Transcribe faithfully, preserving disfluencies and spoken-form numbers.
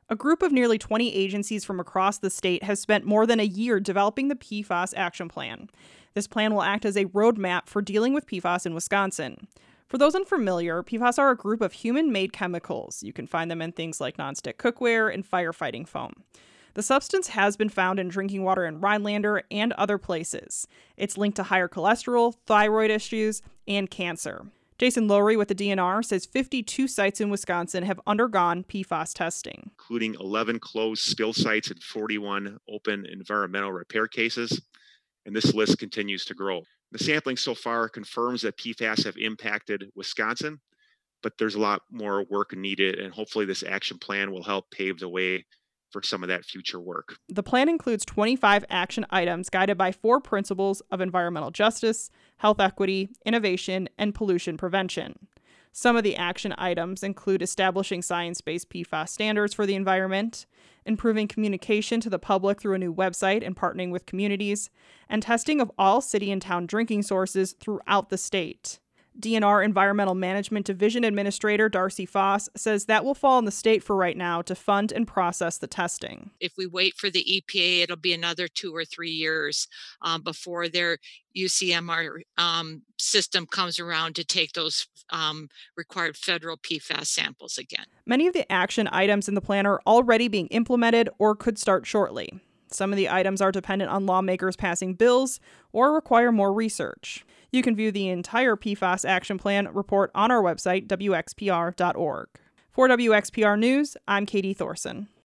A group of nearly twenty agencies from across the state has spent more than a year developing the P FAS Action Plan. This plan will act as a roadmap for dealing with P FAS in Wisconsin. For those unfamiliar, P FAS are a group of human-made chemicals. You can find them in things like nonstick cookware and firefighting foam. The substance has been found in drinking water in Rhinelander and other places. It's linked to higher cholesterol, thyroid issues, and cancer. Jason Lowry with the D N R says fifty-two sites in Wisconsin have undergone P FAS testing, including eleven closed spill sites and forty-one open environmental repair cases. And this list continues to grow. The sampling so far confirms that P FAS have impacted Wisconsin, but there's a lot more work needed, and hopefully this action plan will help pave the way for some of that future work. The plan includes twenty-five action items guided by four principles of environmental justice, health equity, innovation, and pollution prevention. Some of the action items include establishing science-based P FAS standards for the environment, improving communication to the public through a new website and partnering with communities, and testing of all city and town drinking sources throughout the state. D N R Environmental Management Division Administrator Darcy Foss says that will fall on the state for right now to fund and process the testing. If we wait for the E P A, it'll be another two or three years um, before their U C M R um, system comes around to take those um, required federal P FAS samples again. Many of the action items in the plan are already being implemented or could start shortly. Some of the items are dependent on lawmakers passing bills or require more research. You can view the entire P FAS Action Plan report on our website, W X P R dot org. For W X P R News, I'm Katie Thorson.